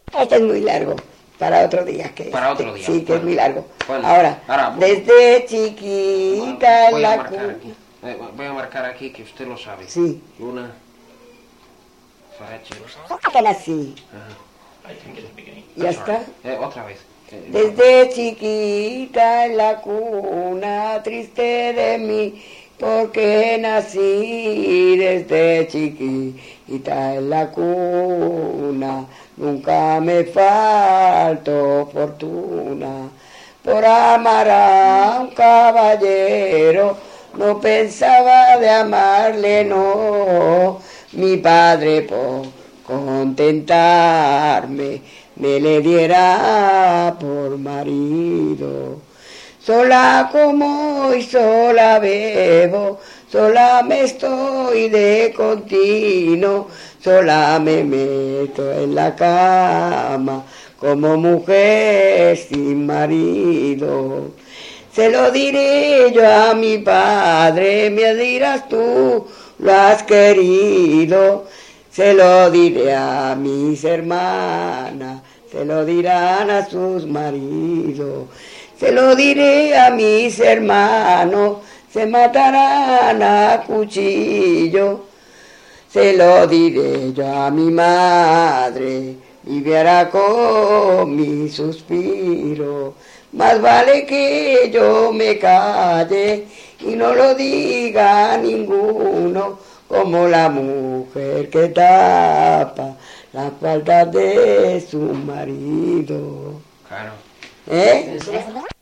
Este es muy largo, para otro día. Para otro día. Sí, que es muy largo. Bueno, ahora, desde chiquita voy la a marcar aquí. Voy a marcar aquí que usted lo sabe. Sí. Luna Farache. Hacen así. Ajá. Ya está. Otra vez. Desde chiquita en la cuna, triste de mí, porque nací desde chiquita en la cuna. Nunca me faltó fortuna por amar a un caballero. No pensaba de amarle, no. Mi padre por contentarme me le diera por marido. Sola como y sola bebo, sola me estoy de continuo, sola me meto en la cama como mujer sin marido. Se lo diré yo a mi padre, me dirás tú, lo has querido. Se lo diré a mis hermanas, se lo dirán a sus maridos. Se lo diré a mis hermanos, se matarán a cuchillo. Se lo diré yo a mi madre, vivirá con mi suspiro. Más vale que yo me calle y no lo diga ninguno, como la mujer que tapa la falta de su marido. Claro. ¿Eh?